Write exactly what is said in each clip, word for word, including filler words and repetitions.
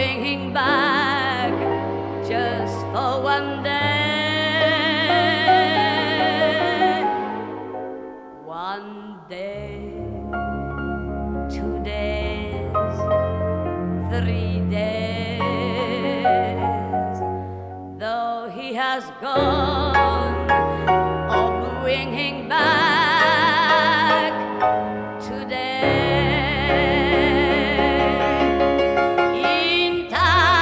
bringing back just for one day. One day, two days, three days, though he has gone, oh, bringing back today. In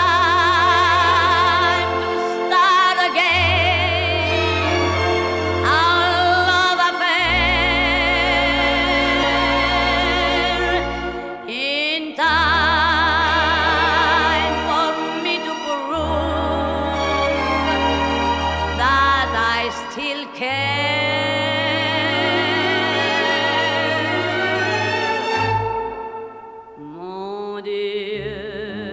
time to start again our love affair. In time for me to prove that I still care. Mon Dieu,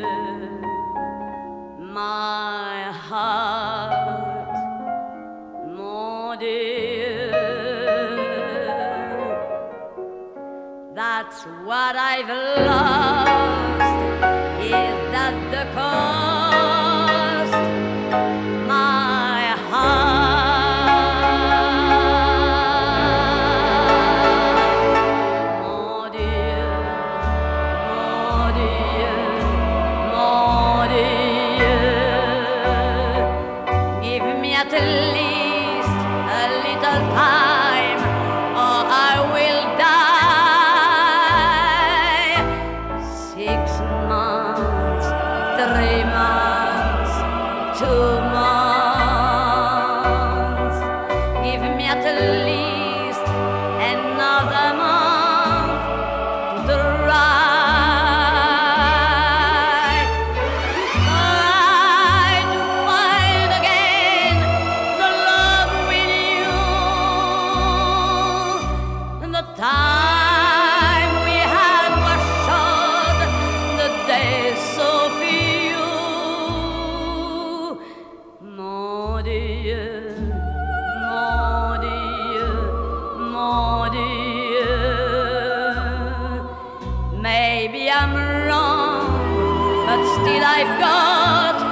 my heart, mon Dieu, that's what I've lost. Is that the cost? My heart, mon Dieu, mon Dieu, mon Dieu, give me at least a little time, or I will die. Six months, three months, two months. Give me at least another month to try, try to find again the love with you. And the time we had was short, the days so few. Mon Dieu, mon Dieu, mon Dieu. Maybe I'm wrong, but still I've got